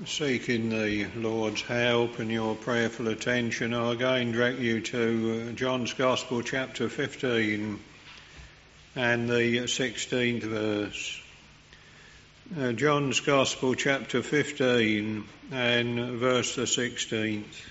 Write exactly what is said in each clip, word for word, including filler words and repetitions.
Seeking the Lord's help and your prayerful attention, I again direct you to uh, John's Gospel, chapter fifteen, and the sixteenth verse. Uh, John's Gospel, chapter fifteen, and verse the sixteenth.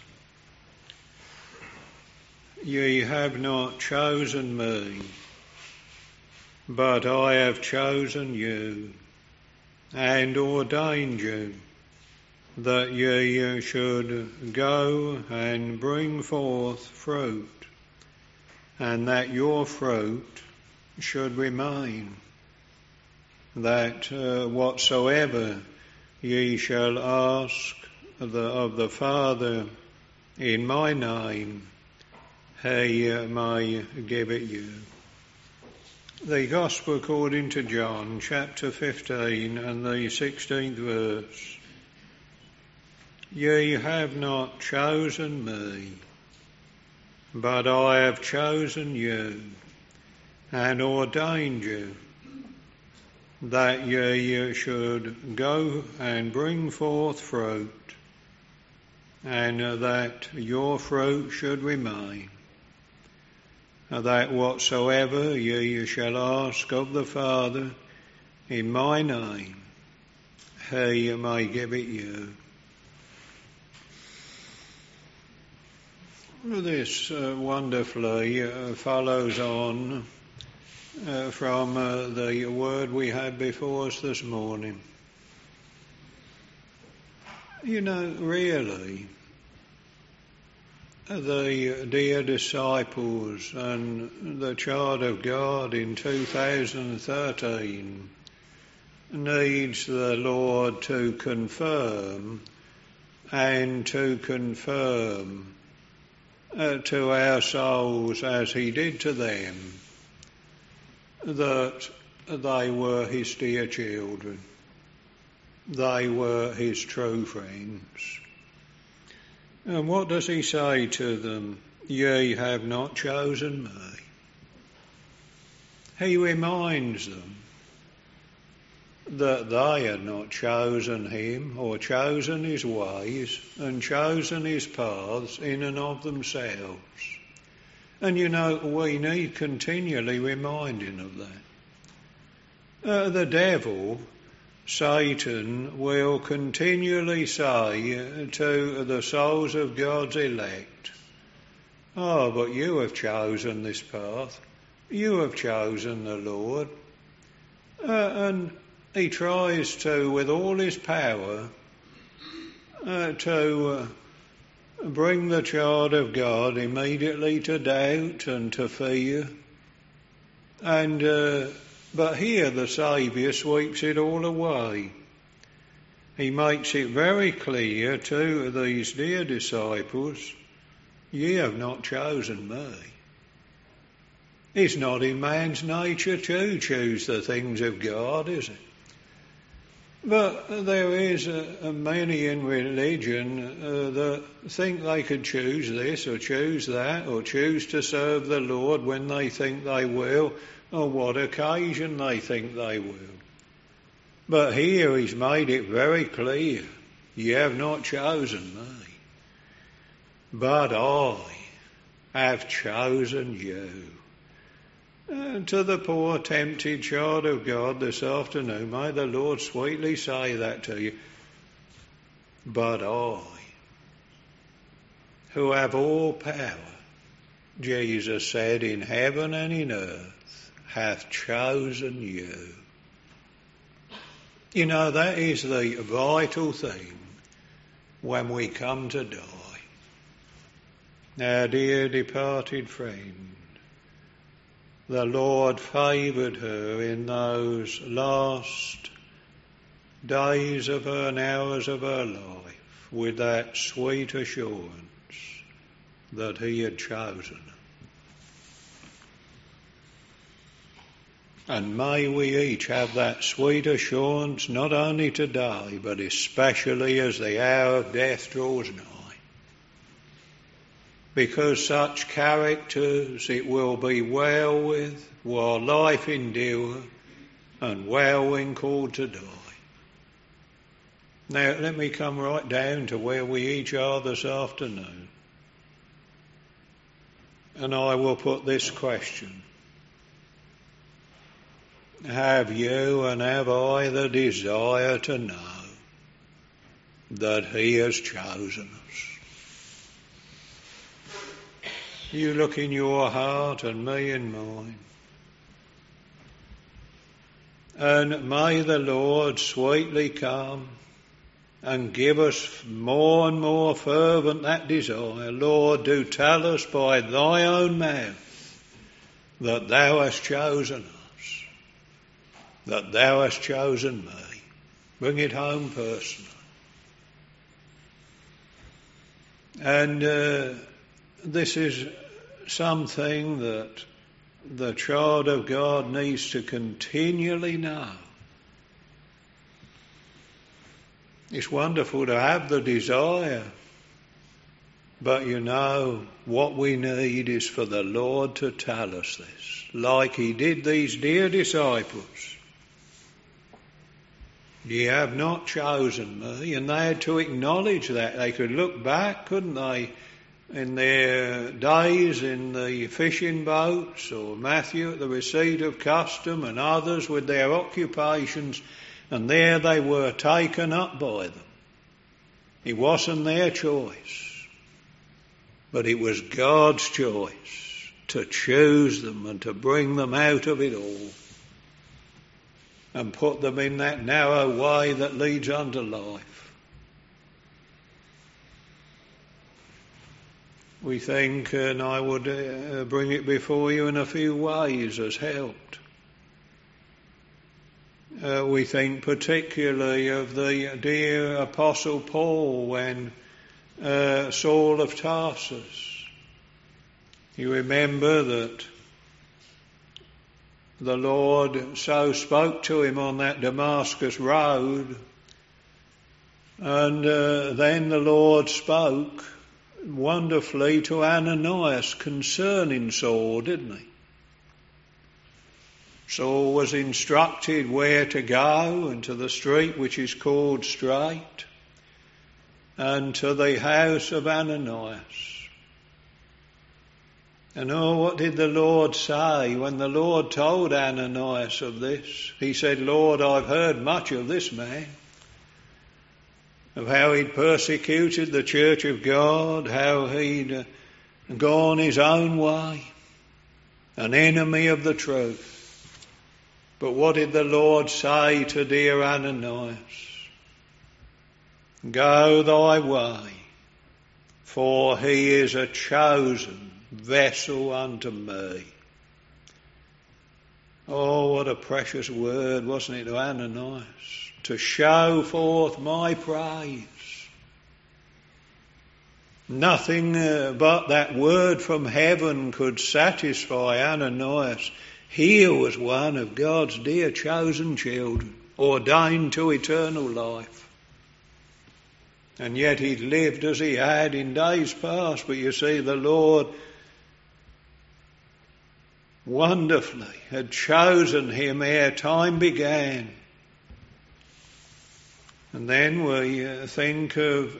Ye have not chosen me, but I have chosen you, and ordained you, that ye should go and bring forth fruit, and that your fruit should remain, that uh, whatsoever ye shall ask of the, of the Father in my name, he uh, may give it you. The Gospel according to John, chapter fifteen, and the sixteenth verse. Ye have not chosen me, but I have chosen you, and ordained you, that ye should go and bring forth fruit, and that your fruit should remain, that whatsoever ye shall ask of the Father in my name, he may give it you. This uh, wonderfully uh, follows on uh, from uh, the word we had before us this morning. You know, really, the dear disciples and the child of God in two thousand thirteen needs the Lord to confirm and to confirm Uh, to our souls, as he did to them, that they were his dear children, they were his true friends. And what does he say to them? Ye have not chosen me. He reminds them that they had not chosen him or chosen his ways and chosen his paths in and of themselves. And you know, we need continually reminding of that. Uh, the devil, Satan, will continually say to the souls of God's elect, oh, but you have chosen this path. You have chosen the Lord. Uh, and He tries to, with all his power, uh, to uh, bring the child of God immediately to doubt and to fear. And uh, but here the Saviour sweeps it all away. He makes it very clear to these dear disciples, ye have not chosen me. It's not in man's nature to choose the things of God, is it? But there is uh, many in religion uh, that think they could choose this or choose that or choose to serve the Lord when they think they will or what occasion they think they will. But here he's made it very clear, ye have not chosen me, but I have chosen you. And to the poor tempted child of God this afternoon, may the Lord sweetly say that to you. But I, who have all power, Jesus said, in heaven and in earth, hath chosen you. You know, that is the vital thing when we come to die. Our dear departed friend, the Lord favoured her in those last days of her and hours of her life with that sweet assurance that he had chosen her. And may we each have that sweet assurance not only today, but especially as the hour of death draws nigh. Because such characters it will be well with while life endure, and well when called to die. Now, let me come right down to where we each are this afternoon. And I will put this question. Have you and have I the desire to know that he has chosen us? You look in your heart and me in mine. And may the Lord sweetly come and give us more and more fervent that desire. Lord, do tell us by thy own mouth that thou hast chosen us, that thou hast chosen me. Bring it home personally. And uh, this is something that the child of God needs to continually know. It's wonderful to have the desire, but you know, what we need is for the Lord to tell us this, like he did these dear disciples. Ye have not chosen me, and they had to acknowledge that. They could look back, couldn't they, in their days in the fishing boats, or Matthew at the receipt of custom, and others with their occupations, and there they were taken up by them. It wasn't their choice, but it was God's choice to choose them and to bring them out of it all and put them in that narrow way that leads unto life. We think, and I would uh, bring it before you in a few ways as helped. Uh, we think particularly of the dear Apostle Paul when uh, Saul of Tarsus. You remember that the Lord so spoke to him on that Damascus road, and uh, then the Lord spoke wonderfully to Ananias concerning Saul, didn't he? Saul was instructed where to go, and to the street which is called Straight, and to the house of Ananias. And oh, what did the Lord say when the Lord told Ananias of this? He said, Lord, I've heard much of this man, of how he'd persecuted the church of God, how he'd gone his own way, an enemy of the truth. But what did the Lord say to dear Ananias? Go thy way, for he is a chosen vessel unto me. Oh, what a precious word, wasn't it, to Ananias? To show forth my praise. Nothing uh, but that word from heaven could satisfy Ananias. Here was one of God's dear chosen children, ordained to eternal life. And yet he'd lived as he had in days past. But you see, the Lord wonderfully had chosen him ere time began. And then we uh, think of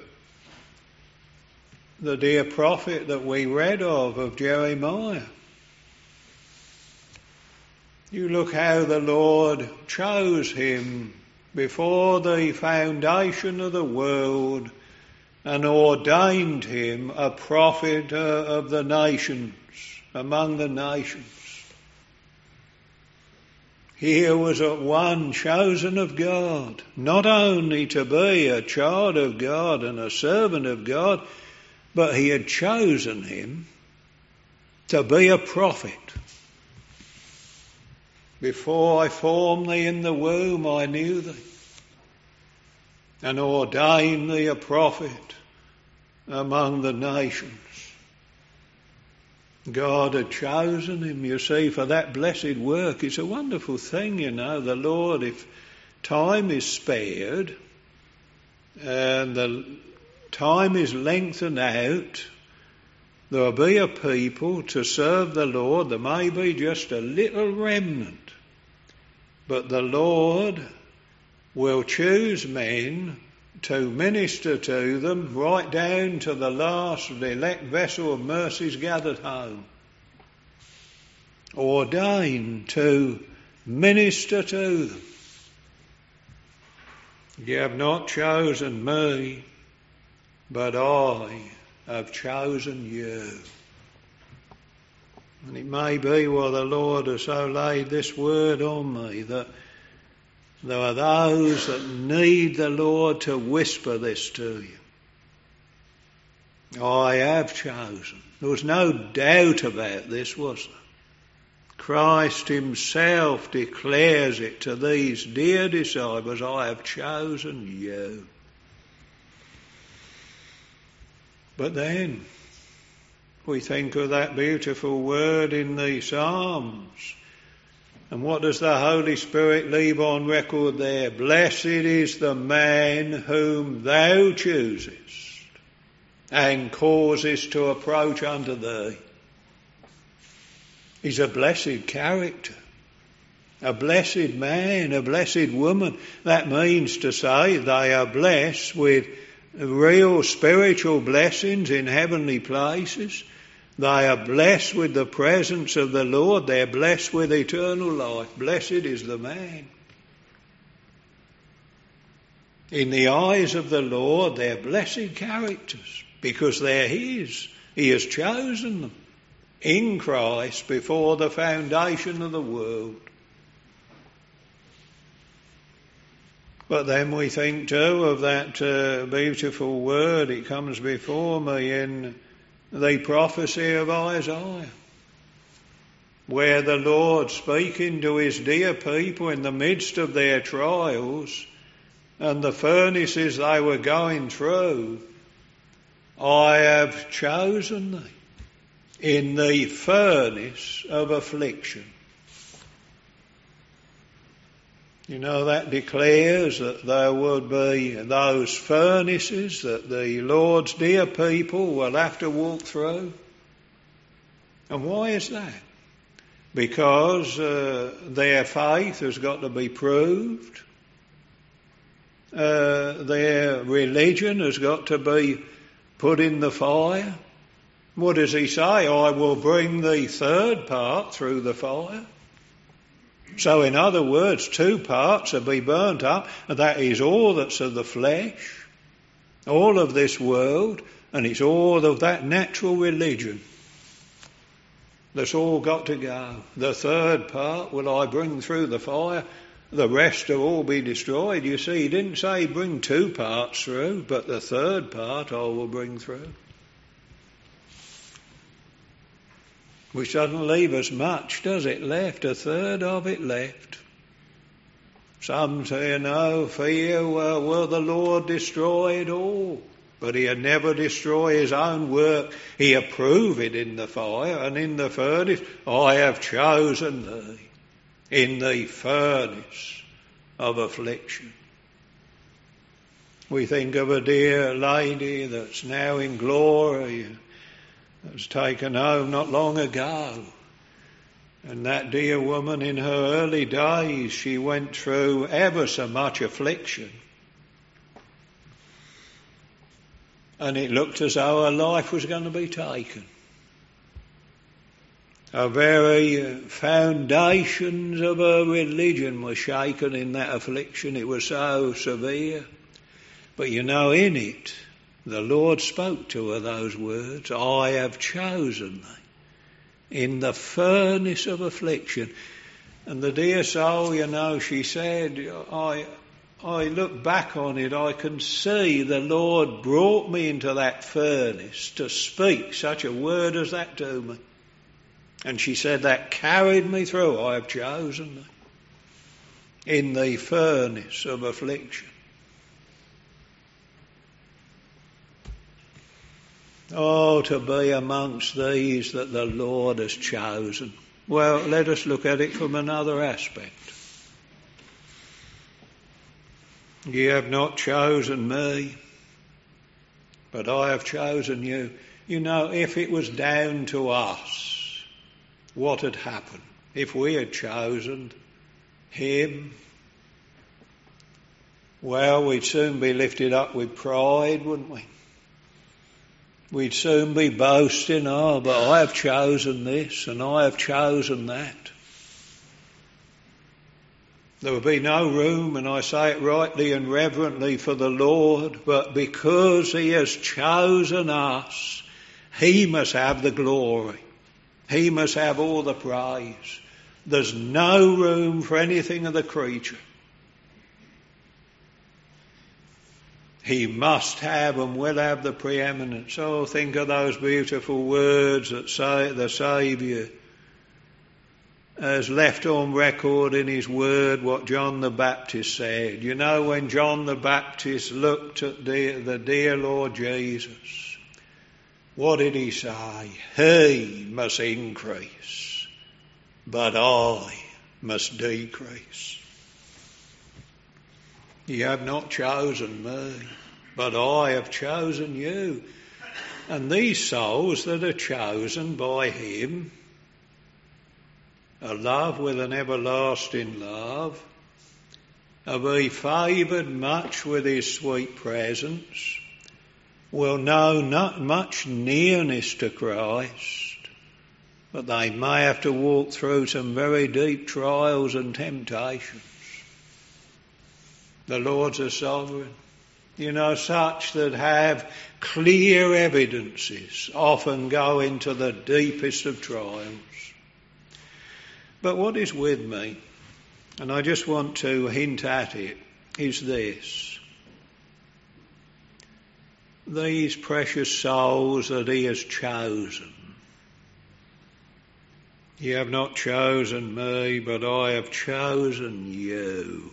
the dear prophet that we read of, of Jeremiah. You look how the Lord chose him before the foundation of the world and ordained him a prophet uh, of the nations, among the nations. Here was a one chosen of God, not only to be a child of God and a servant of God, but he had chosen him to be a prophet. Before I formed thee in the womb, I knew thee, and ordained thee a prophet among the nations. God had chosen him, you see, for that blessed work. It's a wonderful thing, you know, the Lord, if time is spared and the time is lengthened out, there'll be a people to serve the Lord. There may be just a little remnant, but the Lord will choose men to minister to them right down to the last elect vessel of mercies gathered home. Ordained to minister to them. You have not chosen me, but I have chosen you. And it may be, well, the Lord has so laid this word on me that there are those that need the Lord to whisper this to you. I have chosen. There was no doubt about this, was there? Christ himself declares it to these dear disciples, I have chosen you. But then we think of that beautiful word in the Psalms. And what does the Holy Spirit leave on record there? Blessed is the man whom thou choosest and causest to approach unto thee. He's a blessed character, a blessed man, a blessed woman. That means to say they are blessed with real spiritual blessings in heavenly places. They are blessed with the presence of the Lord. They're blessed with eternal life. Blessed is the man. In the eyes of the Lord, they're blessed characters because they're his. He has chosen them in Christ before the foundation of the world. But then we think too of that uh, beautiful word. It comes before me in the prophecy of Isaiah, where the Lord, speaking to his dear people in the midst of their trials and the furnaces they were going through, I have chosen thee in the furnace of affliction. You know, that declares that there would be those furnaces that the Lord's dear people will have to walk through. And why is that? Because uh, their faith has got to be proved. Uh, their religion has got to be put in the fire. What does he say? I will bring the third part through the fire. So in other words, two parts will be burnt up, and that is all that's of the flesh, all of this world, and it's all of that natural religion. That's all got to go. The third part will I bring through the fire, the rest will all be destroyed. You see, he didn't say bring two parts through, but the third part I will bring through. Which doesn't leave us much, does it? Left, a third of it left. Some say, no, fear, well, will the Lord destroy it all? But he'll never destroy his own work. He'll prove it in the fire and in the furnace. I have chosen thee in the furnace of affliction. We think of a dear lady that's now in glory, was taken home not long ago. And that dear woman, in her early days, she went through ever so much affliction. And it looked as though her life was going to be taken. Her very foundations of her religion were shaken in that affliction. It was so severe. But you know, in it, the Lord spoke to her those words, I have chosen thee in the furnace of affliction. And the dear soul, you know, she said, I I look back on it, I can see the Lord brought me into that furnace to speak such a word as that to me. And she said, that carried me through. I have chosen thee in the furnace of affliction. Oh, to be amongst these that the Lord has chosen. Well, let us look at it from another aspect. Ye have not chosen me, but I have chosen you. You know, if it was down to us, what had happened? If we had chosen him, well, we'd soon be lifted up with pride, wouldn't we? We'd soon be boasting, oh, but I have chosen this and I have chosen that. There would be no room, and I say it rightly and reverently, for the Lord, but because he has chosen us, he must have the glory. He must have all the praise. There's no room for anything of the creature. He must have and will have the preeminence. Oh, think of those beautiful words that say the Saviour has left on record in his word what John the Baptist said. You know, when John the Baptist looked at the, the dear Lord Jesus, what did he say? He must increase, but I must decrease. You have not chosen me, but I have chosen you. And these souls that are chosen by him are loved with an everlasting love, are be favoured much with his sweet presence, will know not much nearness to Christ, but they may have to walk through some very deep trials and temptations. The Lord's a sovereign. You know, such that have clear evidences often go into the deepest of trials. But what is with me, and I just want to hint at it, is this. These precious souls that he has chosen. You have not chosen me, but I have chosen you.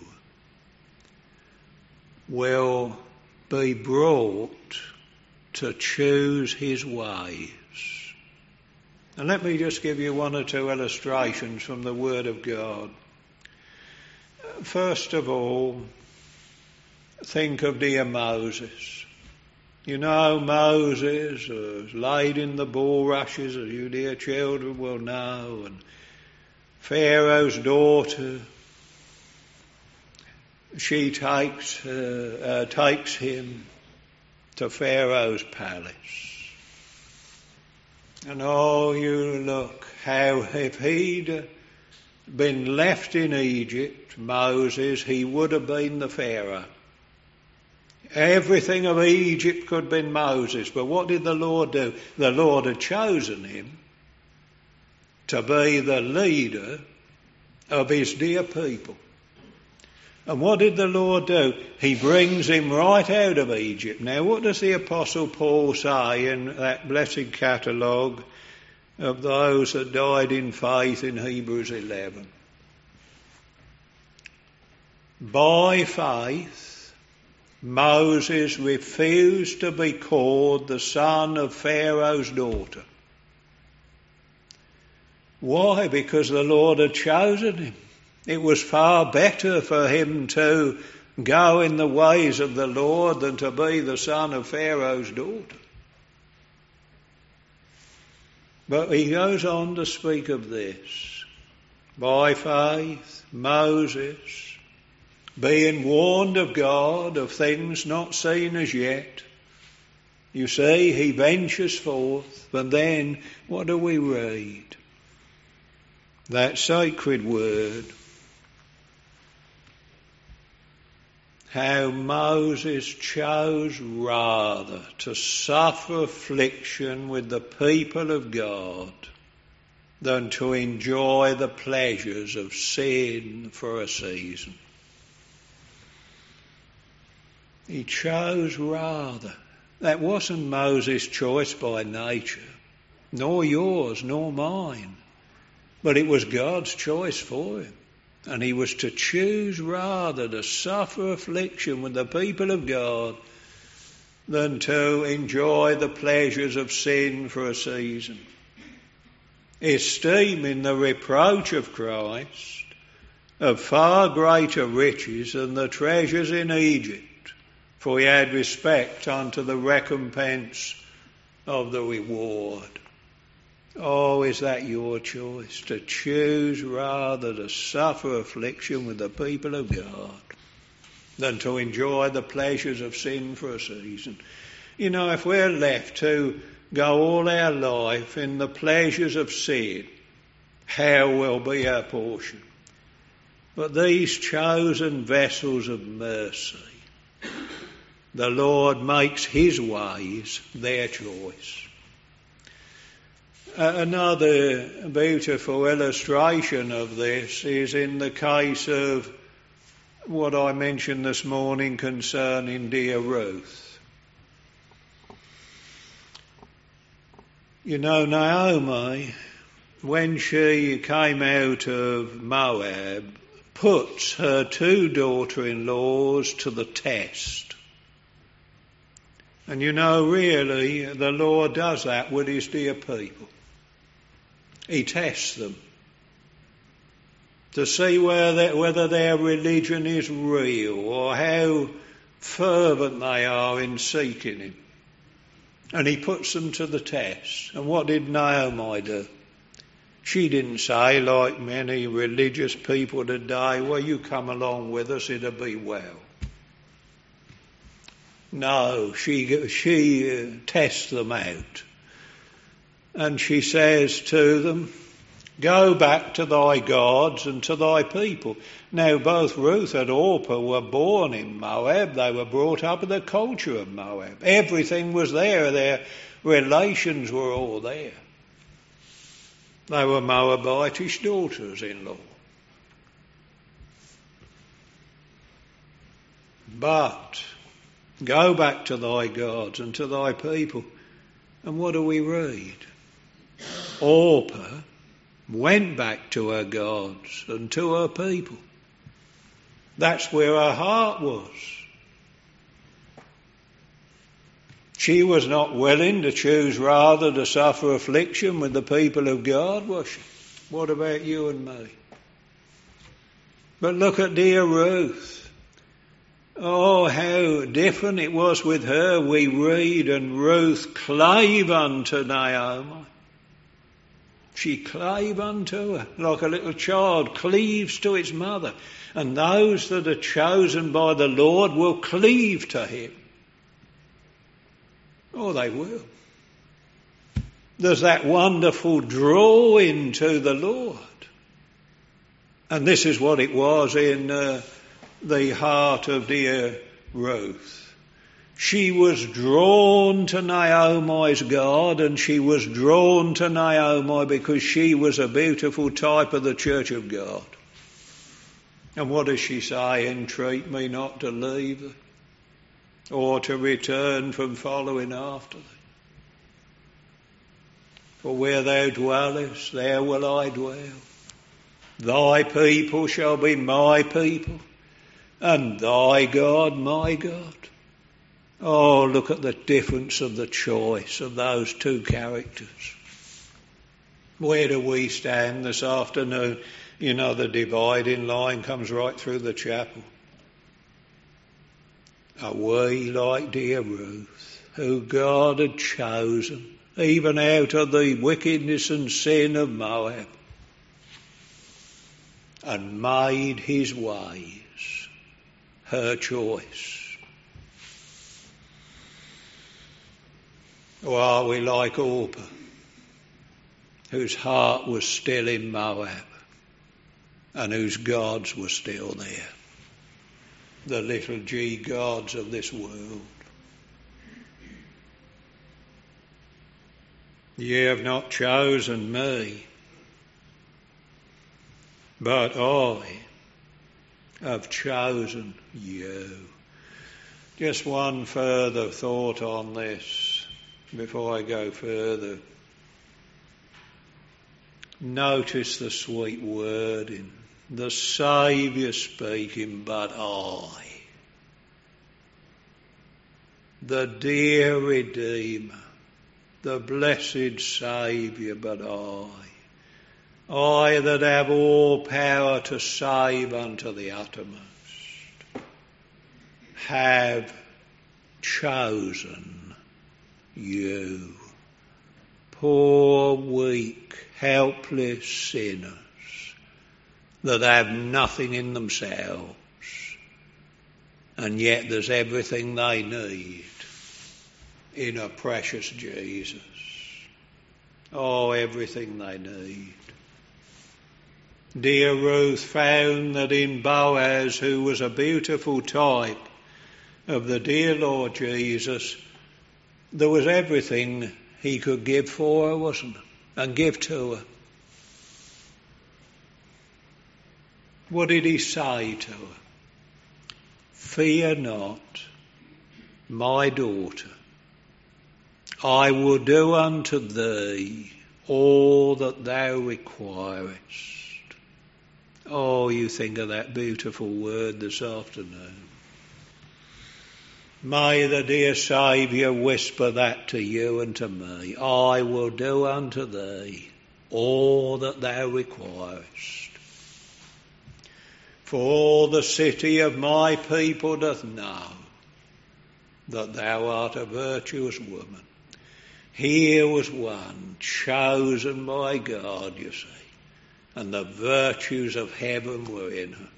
Will be brought to choose his ways. And let me just give you one or two illustrations from the Word of God. First of all, think of dear Moses. You know, Moses was laid in the bulrushes, as you dear children will know, and Pharaoh's daughter, she takes, uh, uh, takes him to Pharaoh's palace. And oh, you look how if he'd been left in Egypt, Moses, he would have been the Pharaoh. Everything of Egypt could have been Moses. But what did the Lord do? The Lord had chosen him to be the leader of his dear people. And what did the Lord do? He brings him right out of Egypt. Now, what does the Apostle Paul say in that blessed catalogue of those that died in faith in Hebrews eleven? By faith, Moses refused to be called the son of Pharaoh's daughter. Why? Because the Lord had chosen him. It was far better for him to go in the ways of the Lord than to be the son of Pharaoh's daughter. But he goes on to speak of this. By faith, Moses, being warned of God of things not seen as yet, you see, he ventures forth, but then what do we read? That sacred word. How Moses chose rather to suffer affliction with the people of God than to enjoy the pleasures of sin for a season. He chose rather. That wasn't Moses' choice by nature, nor yours, nor mine, but it was God's choice for him. And he was to choose rather to suffer affliction with the people of God than to enjoy the pleasures of sin for a season. Esteeming the reproach of Christ of far greater riches than the treasures in Egypt, for he had respect unto the recompense of the reward. Oh, is that your choice? To choose rather to suffer affliction with the people of God than to enjoy the pleasures of sin for a season. You know, if we're left to go all our life in the pleasures of sin, hell will be our portion. But these chosen vessels of mercy, the Lord makes his ways their choice. Uh, another beautiful illustration of this is in the case of what I mentioned this morning concerning dear Ruth. You know, Naomi, when she came out of Moab, puts her two daughter-in-laws to the test. And you know, really, the Lord does that with his dear people. He tests them to see whether, whether their religion is real or how fervent they are in seeking him. And he puts them to the test. And what did Naomi do? She didn't say, like many religious people today, well, you come along with us, it'll be well. No, she, she uh, tests them out. And she says to them, go back to thy gods and to thy people. Now, both Ruth and Orpah were born in Moab. They were brought up in the culture of Moab. Everything was there. Their relations were all there. They were Moabitish daughters-in-law. But go back to thy gods and to thy people. And what do we read? Orpah went back to her gods and to her people. That's where her heart was. She was not willing to choose rather to suffer affliction with the people of God, was she? What about you and me? But look at dear Ruth. Oh, how different it was with her. We read, and Ruth clave unto Naomi. She clave unto her, like a little child cleaves to its mother. And those that are chosen by the Lord will cleave to him. Oh, they will. There's that wonderful drawing to the Lord. And this is what it was in uh, the heart of dear Ruth. She was drawn to Naomi's God, and she was drawn to Naomi because she was a beautiful type of the church of God. And what does she say? Entreat me not to leave thee, or to return from following after thee. For where thou dwellest, there will I dwell. Thy people shall be my people, and thy God my God. Oh, look at the difference of the choice of those two characters. Where do we stand this afternoon? You know, the dividing line comes right through the chapel. Are we like dear Ruth, who God had chosen, even out of the wickedness and sin of Moab, and made his ways her choice? Or are we like Orpah, whose heart was still in Moab and whose gods were still there? The little g gods of this world. Ye have not chosen me, but I have chosen you. Just one further thought on this before I go further. Notice the sweet wording. The Saviour speaking, but I. The dear Redeemer, the blessed Saviour, but I. I that have all power to save unto the uttermost, have chosen you, poor, weak, helpless sinners that have nothing in themselves, And yet there's everything they need in a precious Jesus. Oh, everything they need. Dear Ruth found that in Boaz, who was a beautiful type of the dear Lord Jesus, there was everything he could give for her, wasn't there? And give to her. What did he say to her? Fear not, my daughter. I will do unto thee all that thou requirest. Oh, you think of that beautiful word this afternoon. May the dear Saviour whisper that to you and to me. I will do unto thee all that thou requirest. For all the city of my people doth know that thou art a virtuous woman. Here was one chosen by God, you see, and the virtues of heaven were in her.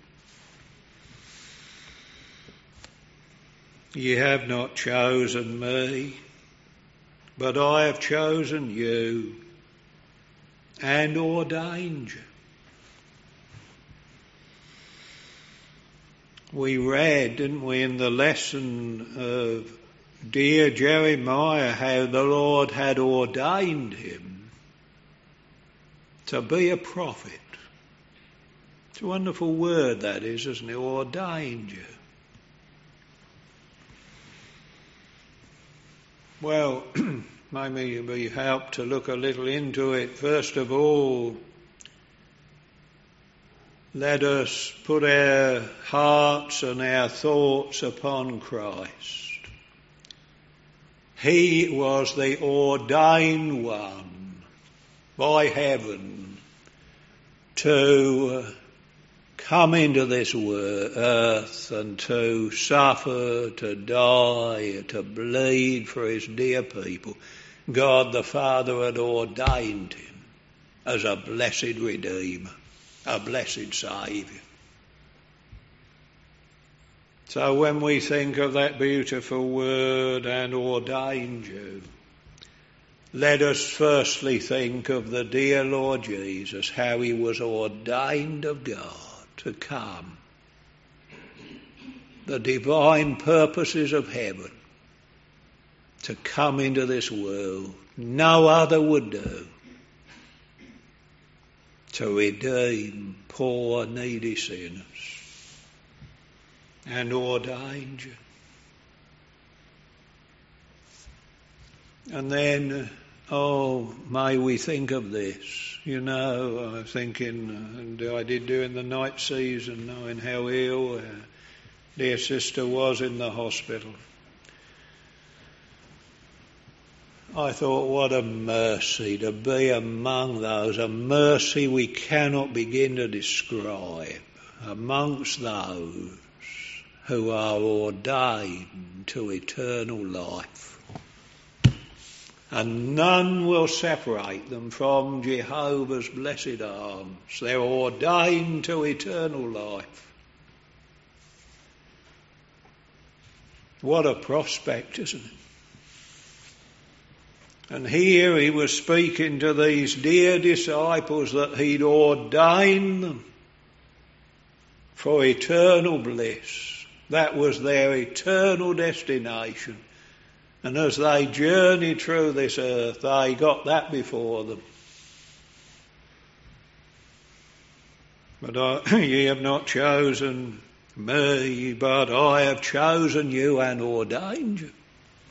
Ye have not chosen me, but I have chosen you and ordained you. We read, didn't we, in the lesson of dear Jeremiah, how the Lord had ordained him to be a prophet. It's a wonderful word that is, isn't it? Ordained you. Well, maybe we help to look a little into it. First of all, let us put our hearts and our thoughts upon Christ. He was the ordained one by heaven to come into this earth and to suffer, to die, to bleed for his dear people. God the Father had ordained him as a blessed Redeemer, a blessed Saviour. So when we think of that beautiful word, and ordained you, let us firstly think of the dear Lord Jesus, how he was ordained of God to come. The divine purposes of heaven to come into this world. No other would do. To redeem poor needy sinners. And ordained you. And then, oh, may we think of this. You know, I'm thinking, and I did during the night season, knowing how ill our dear sister was in the hospital. I thought, what a mercy to be among those, a mercy we cannot begin to describe, amongst those who are ordained to eternal life. And none will separate them from Jehovah's blessed arms. They're ordained to eternal life. What a prospect, isn't it? And here he was speaking to these dear disciples that he'd ordained them for eternal bliss. That was their eternal destination. And as they journeyed through this earth, they got that before them. But I, ye have not chosen me, but I have chosen you and ordained you.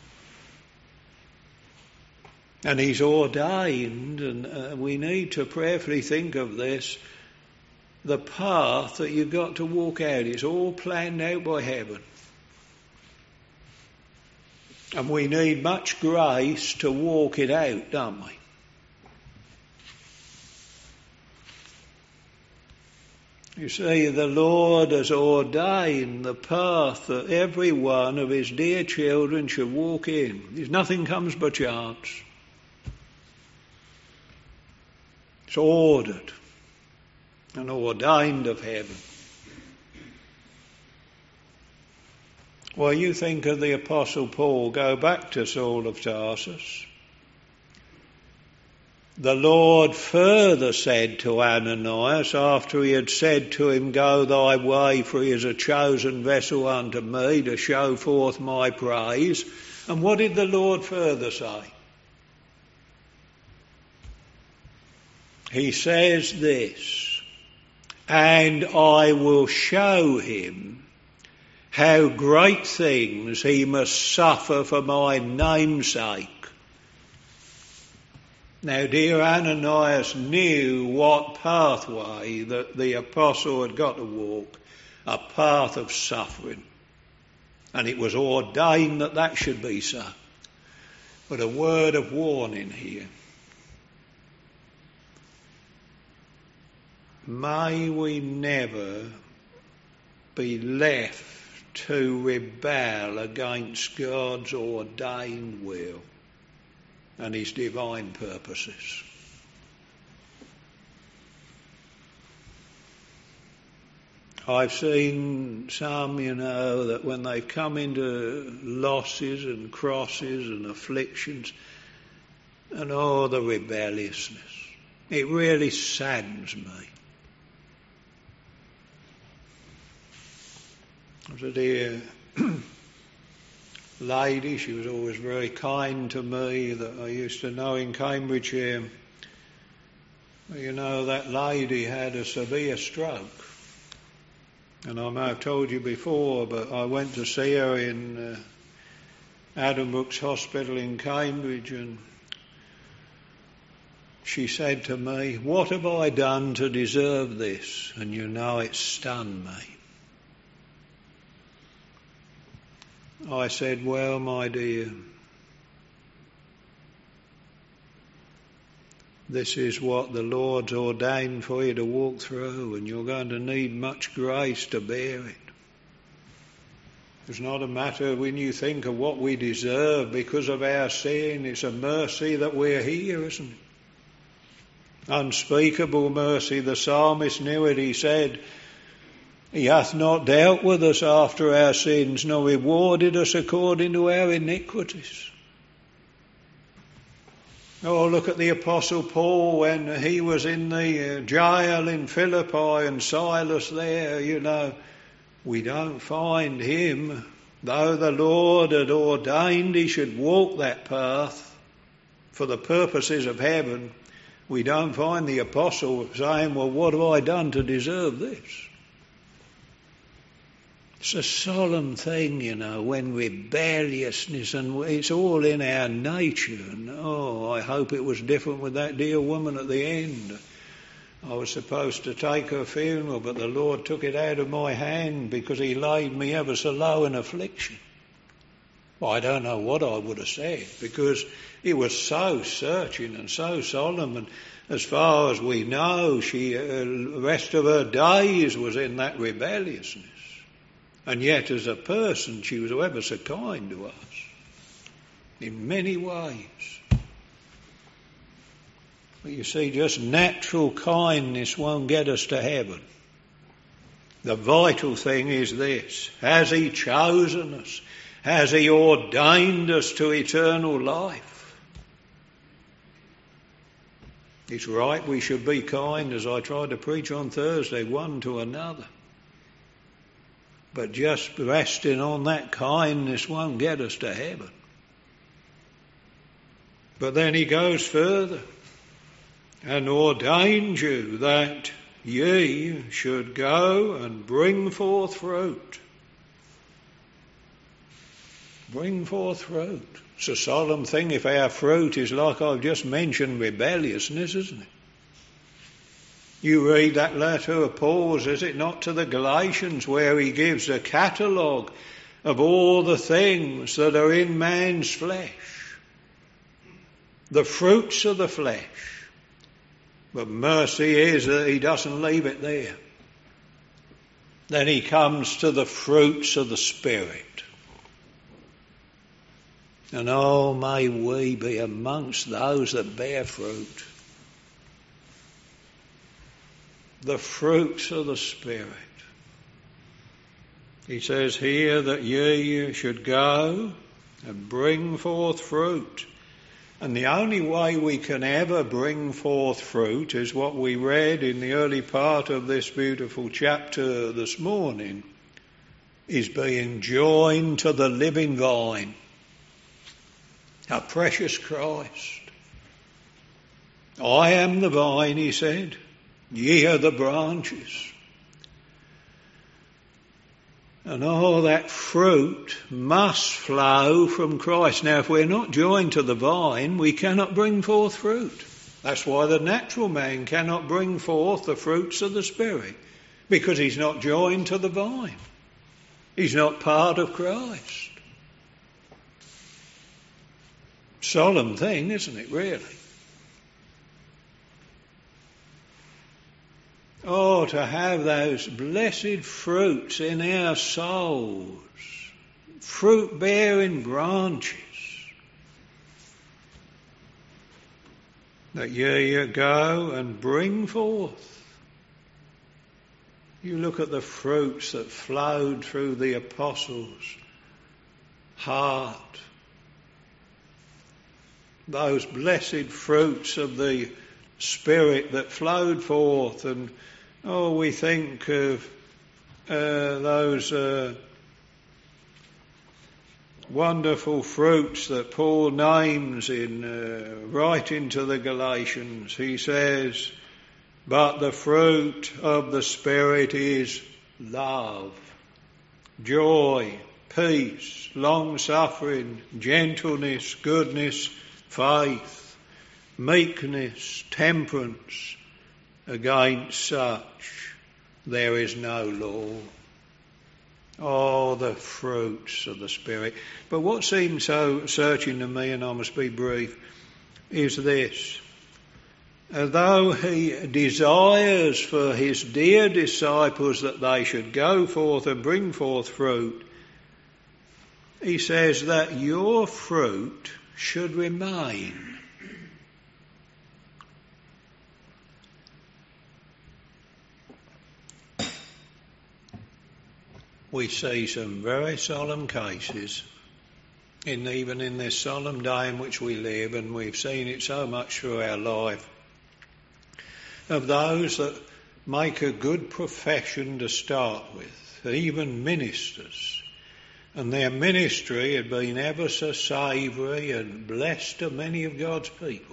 And he's ordained, and uh, we need to prayerfully think of this, the path that you've got to walk out is all planned out by heaven. And we need much grace to walk it out, don't we? You see, the Lord has ordained the path that every one of his dear children should walk in. There's nothing comes by chance. It's ordered and ordained of heaven. Well, you think of the Apostle Paul, go back to Saul of Tarsus. The Lord further said to Ananias, after he had said to him, go thy way, for he is a chosen vessel unto me to show forth my praise. And what did the Lord further say? He says this, and I will show him how great things he must suffer for my name's sake. Now, dear, Ananias knew what pathway that the apostle had got to walk, a path of suffering. And it was ordained that that should be so. But a word of warning here. May we never be left to rebel against God's ordained will and his divine purposes. I've seen some, you know, that when they've come into losses and crosses and afflictions, and oh, the rebelliousness, it really saddens me. There's a dear lady, she was always very kind to me, that I used to know in Cambridgeshire. You know, that lady had a severe stroke. And I may have told you before, but I went to see her in uh, Adam Brooks Hospital in Cambridge, and she said to me, what have I done to deserve this? And you know, it stunned me. I said, well, my dear, this is what the Lord's ordained for you to walk through, and you're going to need much grace to bear it. It's not a matter when you think of what we deserve because of our sin. It's a mercy that we're here, isn't it? Unspeakable mercy. The psalmist knew it. He said, he hath not dealt with us after our sins, nor rewarded us according to our iniquities. Oh, look at the Apostle Paul when he was in the jail in Philippi and Silas there, you know. We don't find him, though the Lord had ordained he should walk that path for the purposes of heaven, we don't find the Apostle saying, well, what have I done to deserve this? It's a solemn thing, you know, when rebelliousness, and it's all in our nature. And oh, I hope it was different with that dear woman at the end. I was supposed to take her funeral, but the Lord took it out of my hand because he laid me ever so low in affliction. Well, I don't know what I would have said, because it was so searching and so solemn. And as far as we know, she, uh, the rest of her days was in that rebelliousness. And yet, as a person, she was ever so kind to us in many ways. But you see, just natural kindness won't get us to heaven. The vital thing is this: has he chosen us? Has he ordained us to eternal life? It's right we should be kind, as I tried to preach on Thursday, one to another. But just resting on that kindness won't get us to heaven. But then he goes further and ordained you that ye should go and bring forth fruit. Bring forth fruit. It's a solemn thing if our fruit is, like I've just mentioned, rebelliousness, isn't it? You read that letter of Paul's, is it not, to the Galatians, where he gives a catalogue of all the things that are in man's flesh. The fruits of the flesh. But mercy is that he doesn't leave it there. Then he comes to the fruits of the Spirit. And oh, may we be amongst those that bear fruit. The fruits of the Spirit. He says here that ye should go and bring forth fruit. And the only way we can ever bring forth fruit is what we read in the early part of this beautiful chapter this morning, is being joined to the living vine, our precious Christ. I am the vine, he said, ye are the branches. And all that fruit must flow from Christ. Now, if we're not joined to the vine, we cannot bring forth fruit. That's why the natural man cannot bring forth the fruits of the Spirit, because he's not joined to the vine. He's not part of Christ. Solemn thing, isn't it, really? Oh, to have those blessed fruits in our souls, fruit-bearing branches, that ye go and bring forth. You look at the fruits that flowed through the apostles' heart, those blessed fruits of the Spirit that flowed forth, and oh, we think of uh, those uh, wonderful fruits that Paul names in uh, writing to the Galatians. He says, but the fruit of the Spirit is love, joy, peace, long-suffering, gentleness, goodness, faith, meekness, temperance. Against such there is no law. Oh, the fruits of the Spirit. But what seems so searching to me, and I must be brief, is this. Although he desires for his dear disciples that they should go forth and bring forth fruit, he says that your fruit should remain. We see some very solemn cases, in even in this solemn day in which we live, and we've seen it so much through our life, of those that make a good profession to start with, even ministers, and their ministry had been ever so savoury and blessed to many of God's people.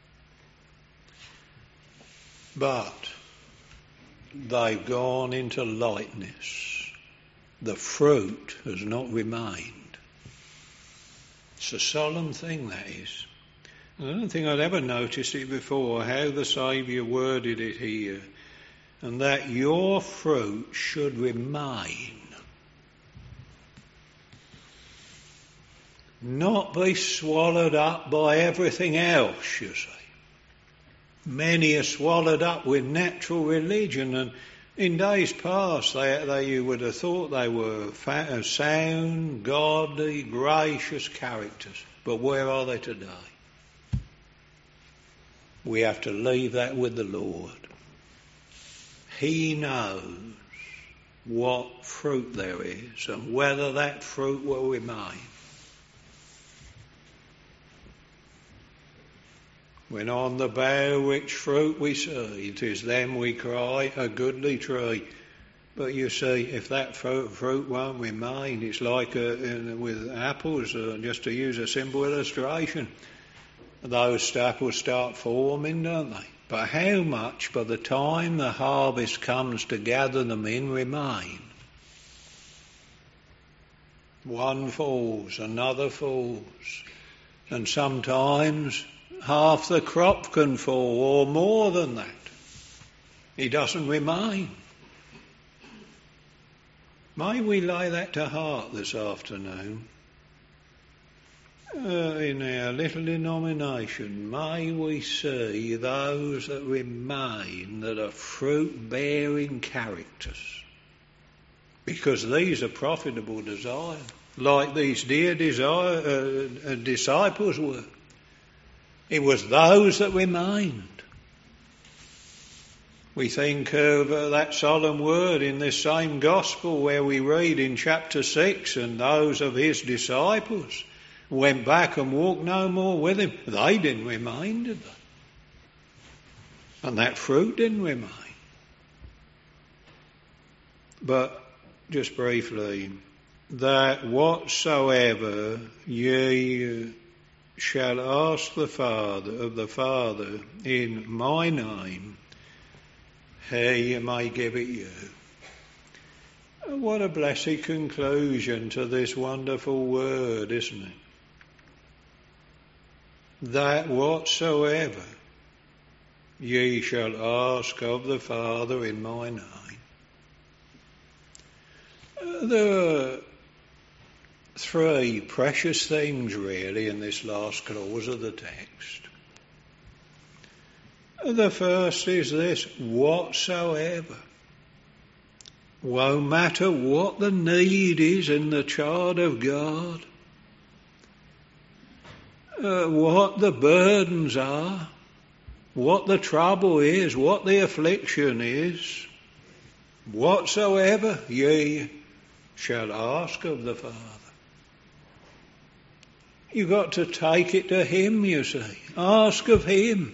But they've gone into lightness. The fruit has not remained. It's a solemn thing, that is. I don't think I'd ever noticed it before, how the Saviour worded it here. And that your fruit should remain. Not be swallowed up by everything else, you see. Many are swallowed up with natural religion, and in days past, they, they, you would have thought they were fa- sound, godly, gracious characters. But where are they today? We have to leave that with the Lord. He knows what fruit there is and whether that fruit will remain. When on the bough which fruit we see, it is then we cry, a goodly tree. But you see, if that fruit, fruit won't remain, it's like uh, in, with apples, uh, just to use a simple illustration. Those apples start forming, don't they? But how much by the time the harvest comes to gather them in remain? One falls, another falls, and sometimes half the crop can fall, or more than that. It doesn't remain. May we lay that to heart this afternoon. Uh, in our little denomination, may we see those that remain that are fruit-bearing characters. Because these are profitable desire, like these dear desire, uh, uh, disciples were. It was those that remained. We think of uh, that solemn word in this same gospel where we read in chapter six, and those of his disciples went back and walked no more with him. They didn't remain, did they? And that fruit didn't remain. But just briefly, that whatsoever ye shall ask the Father of the Father in my name, he may give it you. What a blessed conclusion to this wonderful word, isn't it? That whatsoever ye shall ask of the Father in my name. There are three precious things really in this last clause of the text. The first is this: whatsoever. Won't matter what the need is in the child of God, uh, what the burdens are, what the trouble is, what the affliction is, whatsoever ye shall ask of the Father. You've got to take it to him, you see. Ask of him.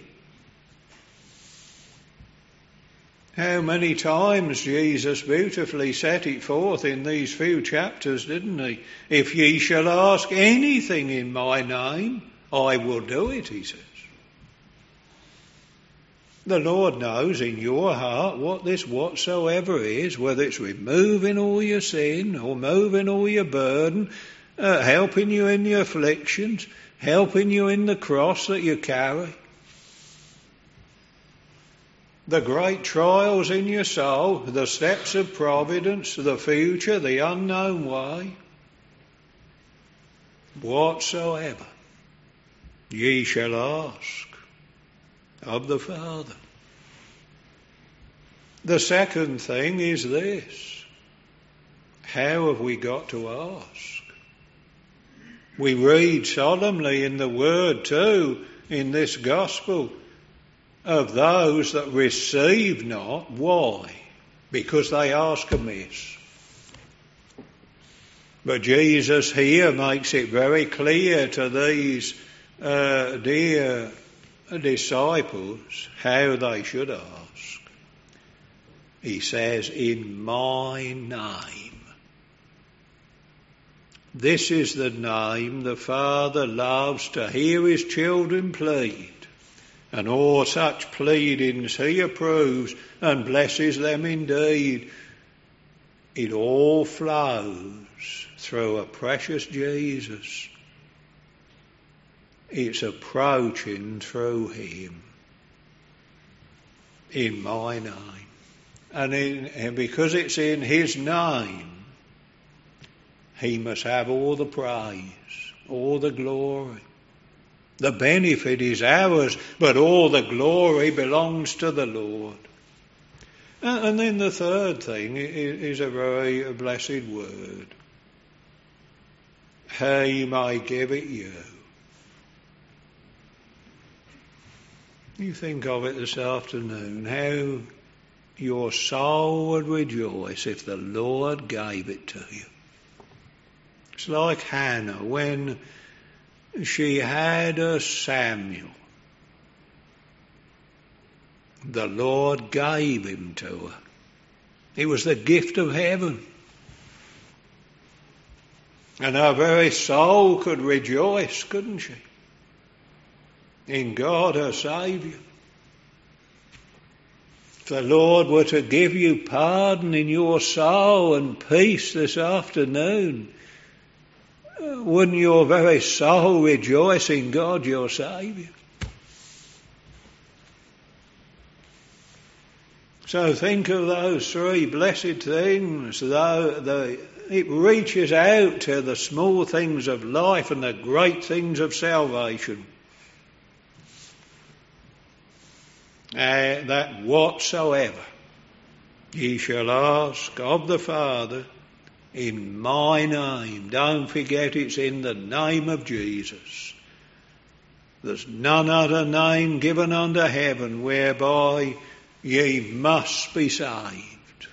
How many times Jesus beautifully set it forth in these few chapters, didn't he? If ye shall ask anything in my name, I will do it, he says. The Lord knows in your heart what this whatsoever is, whether it's removing all your sin or moving all your burden, uh, helping you in your afflictions, helping you in the cross that you carry. The great trials in your soul, the steps of providence, the future, the unknown way. Whatsoever ye shall ask of the Father. The second thing is this: how have we got to ask? We read solemnly in the Word too, in this Gospel, of those that receive not. Why? Because they ask amiss. But Jesus here makes it very clear to these uh, dear disciples how they should ask. He says, in my name. This is the name the Father loves to hear his children plead. And all such pleadings he approves and blesses them indeed. It all flows through a precious Jesus. It's approaching through him. In my name. And, in, and because it's in his name, he must have all the praise, all the glory. The benefit is ours, but all the glory belongs to the Lord. And then the third thing is a very blessed word. He may give it you. You think of it this afternoon, how your soul would rejoice if the Lord gave it to you. It's like Hannah when she had a Samuel. The Lord gave him to her. It was the gift of heaven. And her very soul could rejoice, couldn't she? In God, her Saviour. If the Lord were to give you pardon in your soul and peace this afternoon, wouldn't your very soul rejoice in God, your Saviour? So think of those three blessed things. Though the, it reaches out to the small things of life and the great things of salvation. Uh, that whatsoever ye shall ask of the Father in my name. Don't forget it's in the name of Jesus. There's none other name given under heaven whereby ye must be saved.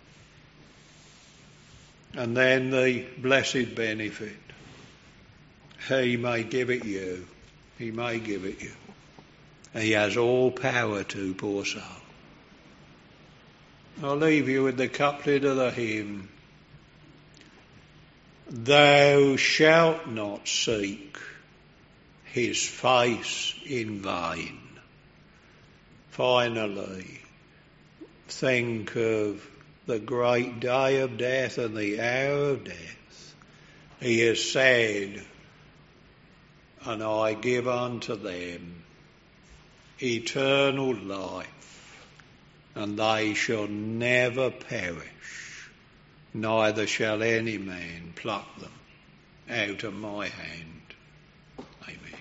And then the blessed benefit. He may give it you. He may give it you. He has all power to, poor soul. I'll leave you with the couplet of the hymn. Thou shalt not seek his face in vain. Finally, think of the great day of death and the hour of death. He has said, and I give unto them eternal life, and they shall never perish, neither shall any man pluck them out of my hand. Amen.